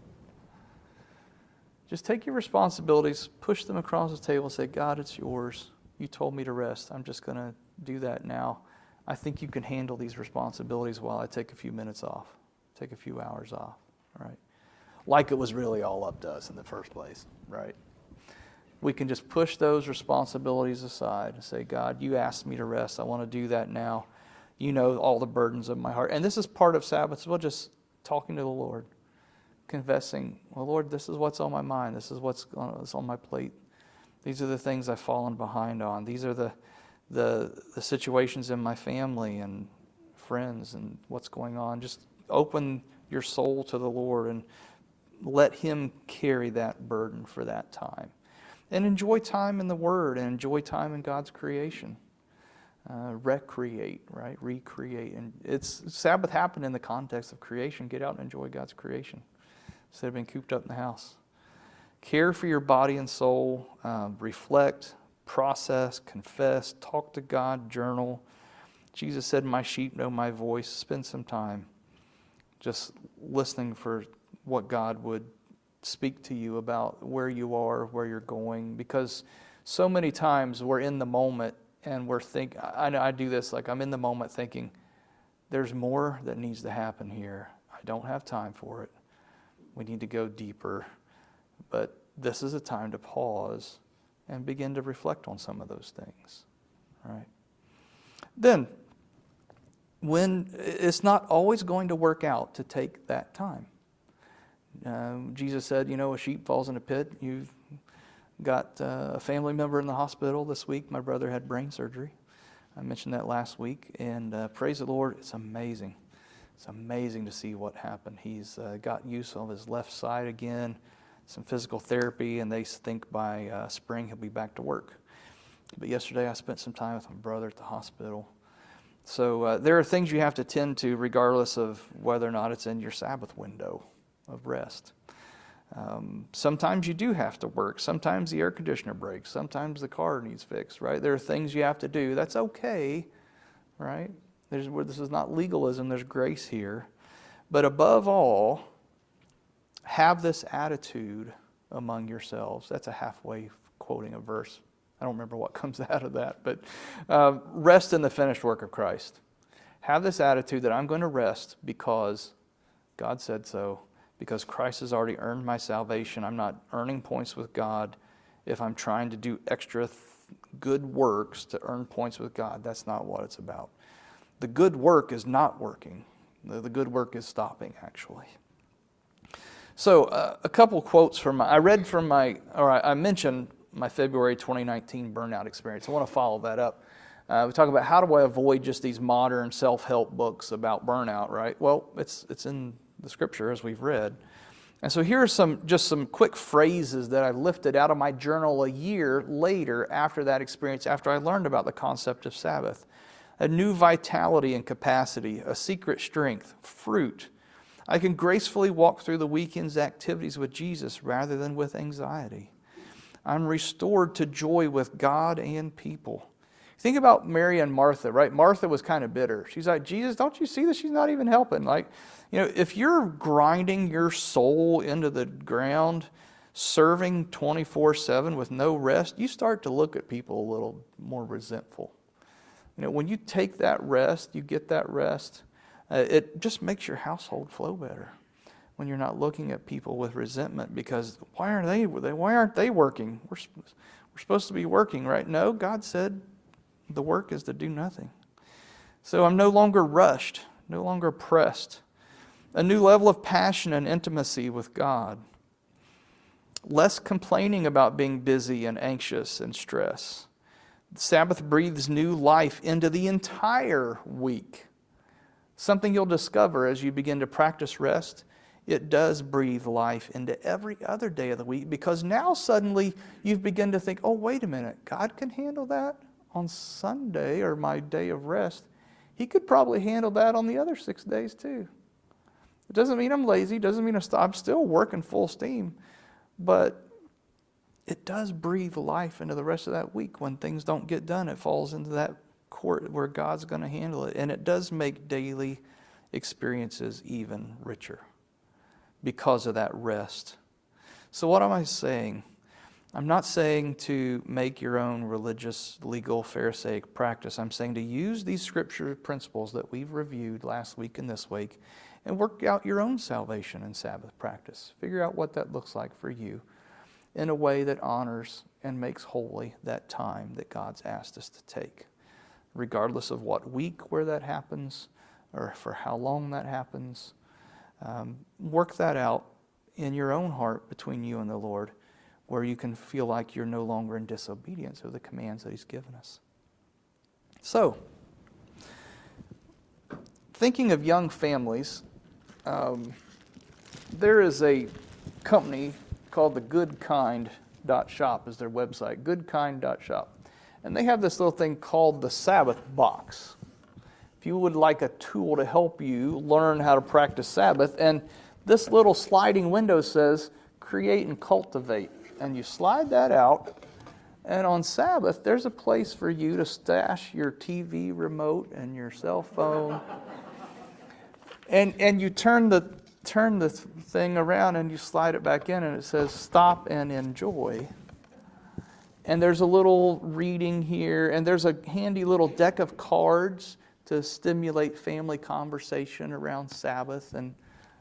Just take your responsibilities, push them across the table, say, God, it's yours. You told me to rest. I'm just going to do that now. I think you can handle these responsibilities while I take a few minutes off, take a few hours off, right? Like it was really all up to us in the first place, right? We can just push those responsibilities aside and say, God, you asked me to rest. I want to do that now. You know all the burdens of my heart. And this is part of Sabbath as well, just talking to the Lord, confessing, well, Lord, this is what's on my mind. This is what's on my plate. These are the things I've fallen behind on. These are the situations in my family and friends and what's going on. Just open your soul to the Lord and let Him carry that burden for that time. And enjoy time in the Word and enjoy time in God's creation. Recreate, right? Recreate. And Sabbath happened in the context of creation. Get out and enjoy God's creation instead of being cooped up in the house. Care for your body and soul. Reflect. Process, confess, talk to God, journal. Jesus said, my sheep know my voice. Spend some time just listening for what God would speak to you about where you are, where you're going. Because so many times we're in the moment and we're thinking, I do this, like I'm in the moment thinking, there's more that needs to happen here. I don't have time for it. We need to go deeper. But this is a time to pause and begin to reflect on some of those things. All right. Then, when it's not always going to work out to take that time. Jesus said, a sheep falls in a pit. You've got a family member in the hospital this week. My brother had brain surgery. I mentioned that last week. And praise the Lord, it's amazing. It's amazing to see what happened. He's got use of his left side again. Some physical therapy, and they think by spring he'll be back to work. But yesterday I spent some time with my brother at the hospital. So there are things you have to tend to regardless of whether or not it's in your Sabbath window of rest. Sometimes you do have to work. Sometimes the air conditioner breaks. Sometimes the car needs fixed, right? There are things you have to do. That's okay, right? This is not legalism. There's grace here. But above all, have this attitude among yourselves. That's a halfway quoting a verse. I don't remember what comes out of that, but rest in the finished work of Christ. Have this attitude that I'm going to rest because God said so, because Christ has already earned my salvation. I'm not earning points with God. If I'm trying to do extra good works to earn points with God, that's not what it's about. The good work is not working. The good work is stopping, actually. So a couple quotes I mentioned my February 2019 burnout experience. I want to follow that up. We talk about how do I avoid just these modern self-help books about burnout, right? Well, it's in the Scripture as we've read. And so here are some quick phrases that I lifted out of my journal a year later after that experience, after I learned about the concept of Sabbath. A new vitality and capacity, a secret strength, fruit. I can gracefully walk through the weekend's activities with Jesus rather than with anxiety. I'm restored to joy with God and people. Think about Mary and Martha, right? Martha was kind of bitter. She's like, Jesus, don't you see that she's not even helping? If you're grinding your soul into the ground, serving 24/7 with no rest, you start to look at people a little more resentful. When you take that rest, you get that rest, it just makes your household flow better when you're not looking at people with resentment because why aren't they working? We're supposed to be working, right? No, God said the work is to do nothing. So I'm no longer rushed, no longer pressed. A new level of passion and intimacy with God. Less complaining about being busy and anxious and stress. Sabbath breathes new life into the entire week. Something you'll discover as you begin to practice rest. It does breathe life into every other day of the week, because now suddenly you've begun to think, oh, wait a minute, God can handle that on Sunday or my day of rest. He could probably handle that on the other 6 days too. It doesn't mean I'm lazy, doesn't mean I'm still working full steam, but it does breathe life into the rest of that week. When things don't get done, it falls into that court where God's going to handle it. And it does make daily experiences even richer because of that rest. So what am I saying? I'm not saying to make your own religious, legal, Pharisaic practice. I'm saying to use these scripture principles that we've reviewed last week and this week and work out your own salvation and Sabbath practice. Figure out what that looks like for you in a way that honors and makes holy that time that God's asked us to take, regardless of what week where that happens or for how long that happens. Work that out in your own heart between you and the Lord, where you can feel like you're no longer in disobedience of the commands that He's given us. So, thinking of young families, there is a company called the goodkind.shop is their website, goodkind.shop. And they have this little thing called the Sabbath box. If you would like a tool to help you learn how to practice Sabbath, and this little sliding window says, create and cultivate. And you slide that out, and on Sabbath, there's a place for you to stash your TV remote and your cell phone. And you turn the thing around and you slide it back in, and it says stop and enjoy. And there's a little reading here, and there's a handy little deck of cards to stimulate family conversation around Sabbath and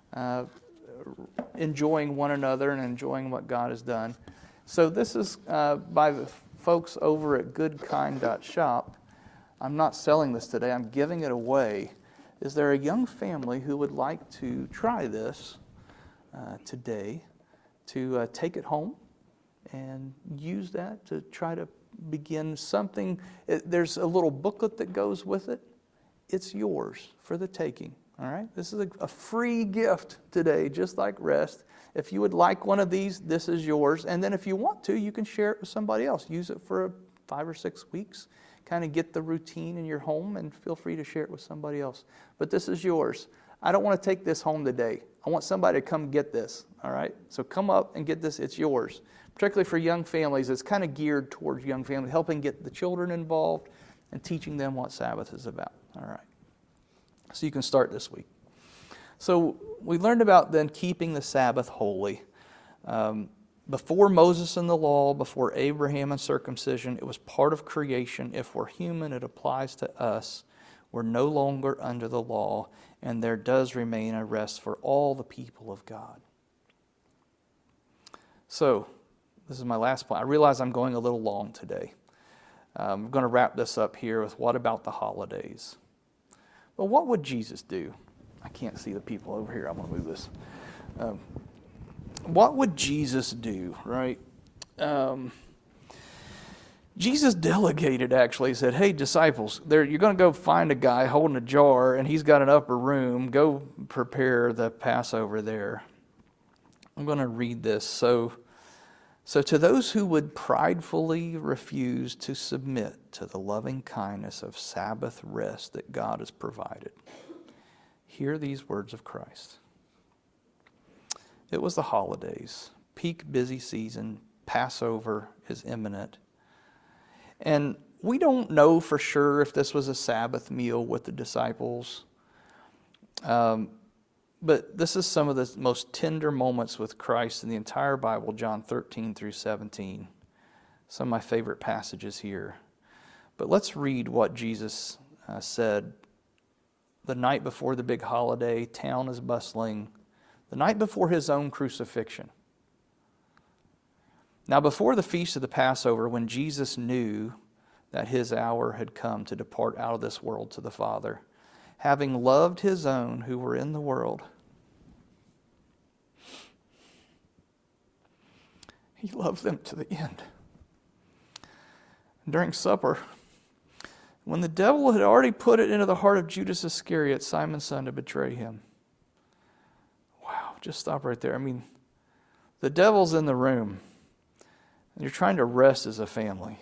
enjoying one another and enjoying what God has done. So this is by the folks over at goodkind.shop. I'm not selling this today, I'm giving it away. Is there a young family who would like to try this today, to take it home and use that to try to begin something? There's a little booklet that goes with it. It's yours for the taking, all right? This is a free gift today, just like rest. If you would like one of these, this is yours. And then if you want to, you can share it with somebody else. Use it for 5 or 6 weeks. Kind of get the routine in your home, and feel free to share it with somebody else. But this is yours. I don't want to take this home today. I want somebody to come get this, all right? So come up and get this. It's yours. Particularly for young families, it's kind of geared towards young families, helping get the children involved and teaching them what Sabbath is about, all right? So you can start this week. So we learned about then keeping the Sabbath holy. Before Moses and the law, before Abraham and circumcision, it was part of creation. If we're human, it applies to us. We're no longer under the law, and there does remain a rest for all the people of God. So, this is my last point. I realize I'm going a little long today. I'm going to wrap this up here with what about the holidays? Well, what would Jesus do? I can't see the people over here. I'm going to move this. What would Jesus do, right? Jesus delegated, actually. He said, hey, disciples, you're going to go find a guy holding a jar, and he's got an upper room. Go prepare the Passover there. I'm going to read this. So to those who would pridefully refuse to submit to the loving kindness of Sabbath rest that God has provided, hear these words of Christ. It was the holidays, peak busy season. Passover is imminent. And we don't know for sure if this was a Sabbath meal with the disciples. But this is some of the most tender moments with Christ in the entire Bible, John 13 through 17. Some of my favorite passages here. But let's read what Jesus said the night before the big holiday. Town is bustling. The night before His own crucifixion. Now before the feast of the Passover, when Jesus knew that His hour had come to depart out of this world to the Father, having loved His own who were in the world, He loved them to the end. during supper, when the devil had already put it into the heart of Judas Iscariot, Simon's son, to betray him. Wow, just stop right there. I mean, the devil's in the room, and you're trying to rest as a family.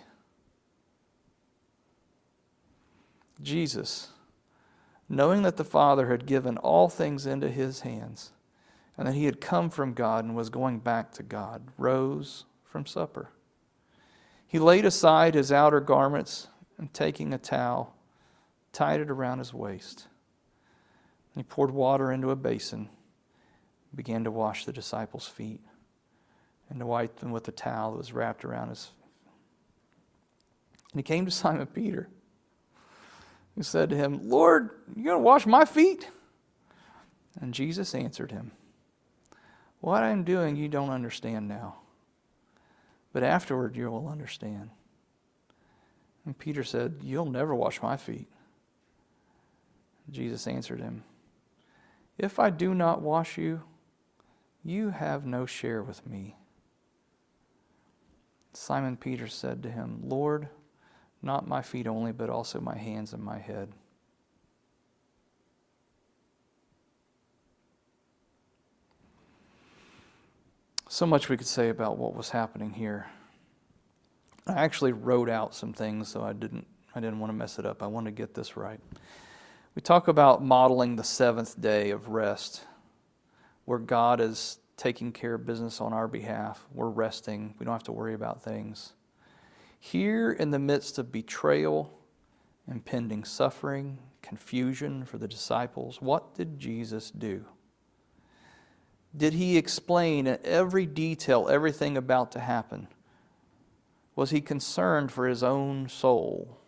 Jesus, knowing that the Father had given all things into his hands, and that he had come from God and was going back to God, rose from supper. He laid aside his outer garments, and taking a towel, tied it around his waist. And he poured water into a basin, and began to wash the disciples' feet, and to wipe them with the towel that was wrapped around his feet. And he came to Simon Peter, who said to him, "Lord, you going to wash my feet?" And Jesus answered him, "What I am doing you don't understand now, but afterward you will understand." And Peter said, "You'll never wash my feet." Jesus answered him, "If I do not wash you, you have no share with me." Simon Peter said to him, "Lord, not my feet only, but also my hands and my head." So much we could say about what was happening here. I actually wrote out some things, so I didn't want to mess it up. I want to get this right. We talk about modeling the seventh day of rest, where God is taking care of business on our behalf. We're resting. We don't have to worry about things. Here, in the midst of betrayal, impending suffering, confusion for the disciples, what did Jesus do? Did he explain in every detail everything about to happen? Was he concerned for his own soul?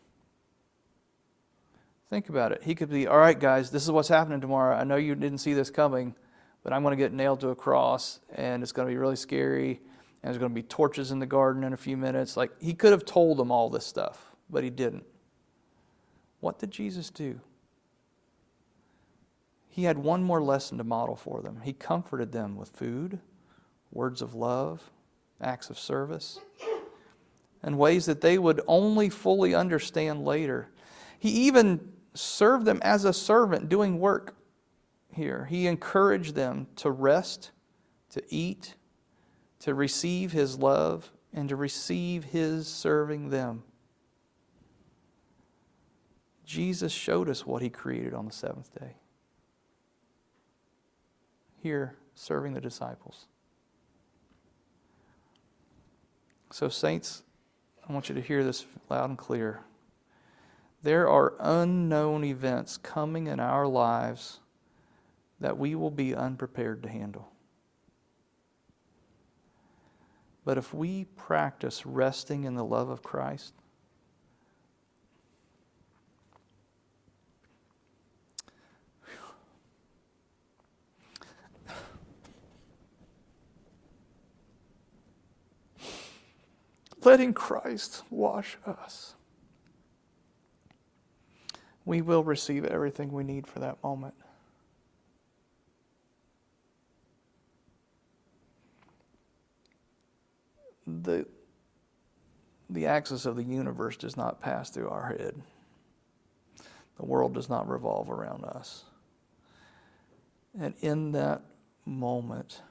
Think about it. He could be, "All right, guys, this is what's happening tomorrow. I know you didn't see this coming, but I'm going to get nailed to a cross, and it's going to be really scary, and there's going to be torches in the garden in a few minutes." Like, he could have told them all this stuff, but he didn't. What did Jesus do? He had one more lesson to model for them. He comforted them with food, words of love, acts of service, in ways that they would only fully understand later. He even served them as a servant doing work here. He encouraged them to rest, to eat, to receive his love, and to receive his serving them. Jesus showed us what he created on the seventh day. Here, serving the disciples. So, saints, I want you to hear this loud and clear. There are unknown events coming in our lives that we will be unprepared to handle. But if we practice resting in the love of Christ, letting Christ wash us, we will receive everything we need for that moment. The axis of the universe does not pass through our head. The world does not revolve around us. And in that moment,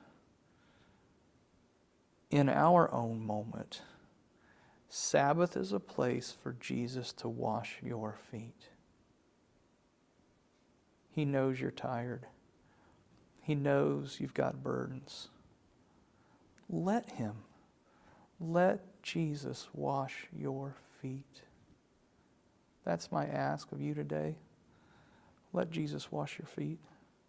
in our own moment, Sabbath is a place for Jesus to wash your feet. He knows you're tired. He knows you've got burdens. Let him. Let Jesus wash your feet. That's my ask of you today. Let Jesus wash your feet.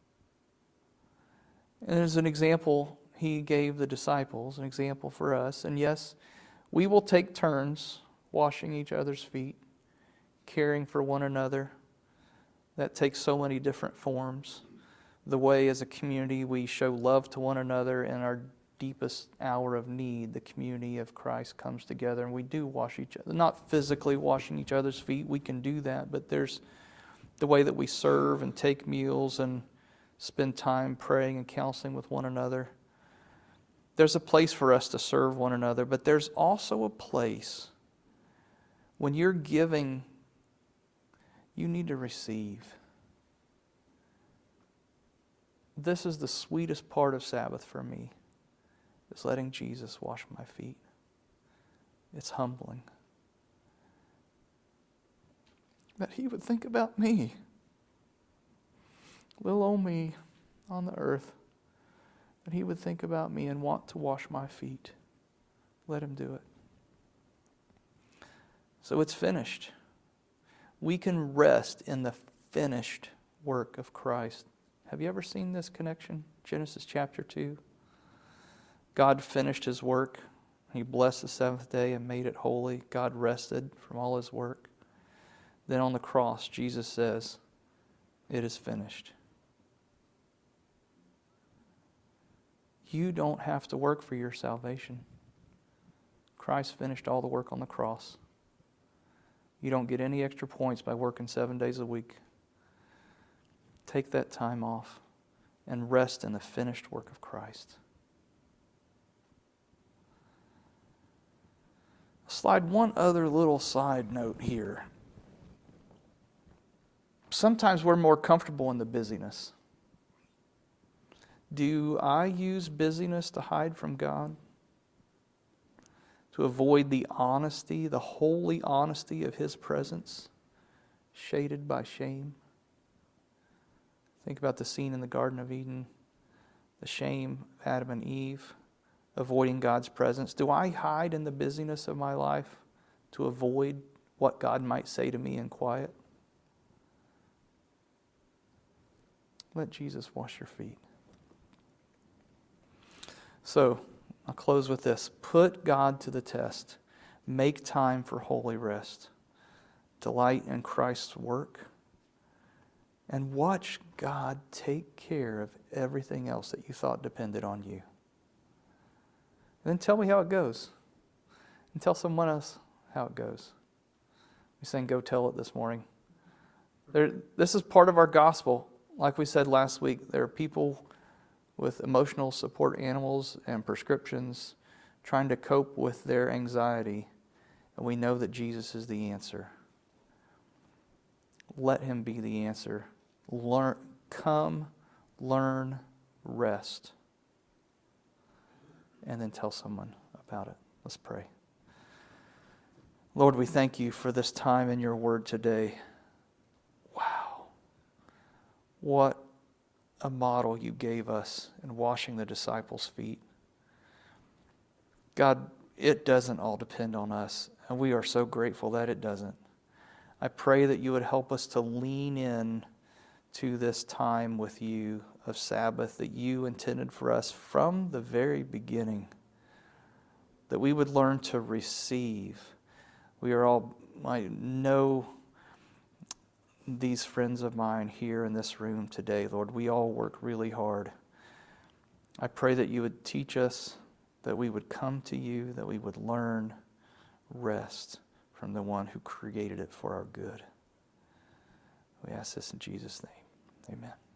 And as an example, he gave the disciples, an example for us. And yes, we will take turns washing each other's feet, caring for one another. That takes so many different forms. The way as a community we show love to one another in our deepest hour of need, the community of Christ comes together and we do wash each other. Not physically washing each other's feet, we can do that, but there's the way that we serve and take meals and spend time praying and counseling with one another. There's a place for us to serve one another, but there's also a place When you're giving, you need to receive. This is the sweetest part of Sabbath for me, is letting Jesus wash my feet. It's humbling. That He would think about me, little old me on the earth, that He would think about me and want to wash my feet. Let Him do it. So it's finished. We can rest in the finished work of Christ. Have you ever seen this connection? Genesis chapter 2. God finished His work. He blessed the seventh day and made it holy. God rested from all His work. Then on the cross, Jesus says, "It is finished." You don't have to work for your salvation. Christ finished all the work on the cross. You don't get any extra points by working 7 days a week. Take that time off and rest in the finished work of Christ. Slide one other little side note here. Sometimes we're more comfortable in the busyness. Do I use busyness to hide from God? To avoid the honesty, the holy honesty of His presence, shaded by shame? Think about the scene in the Garden of Eden, the shame of Adam and Eve, avoiding God's presence. Do I hide in the busyness of my life to avoid what God might say to me in quiet? Let Jesus wash your feet. So, I'll close with this. Put God to the test. Make time for holy rest. Delight in Christ's work. And watch God take care of everything else that you thought depended on you. And then tell me how it goes. And tell someone else how it goes. We sang Go Tell It this morning. This is part of our gospel. Like we said last week, there are people with emotional support animals and prescriptions trying to cope with their anxiety. And we know that Jesus is the answer. Let Him be the answer. Come, learn, rest. And then tell someone about it. Let's pray. Lord, we thank You for this time in Your Word today. Wow. What a model You gave us in washing the disciples' feet. God, it doesn't all depend on us, and we are so grateful that it doesn't. I pray that You would help us to lean in to this time with You of Sabbath that You intended for us from the very beginning, that we would learn to receive. We are all, I know these friends of mine here in this room today, Lord, we all work really hard. I pray that You would teach us, that we would come to You, that we would learn rest from the One who created it for our good. We ask this in Jesus' name. Amen.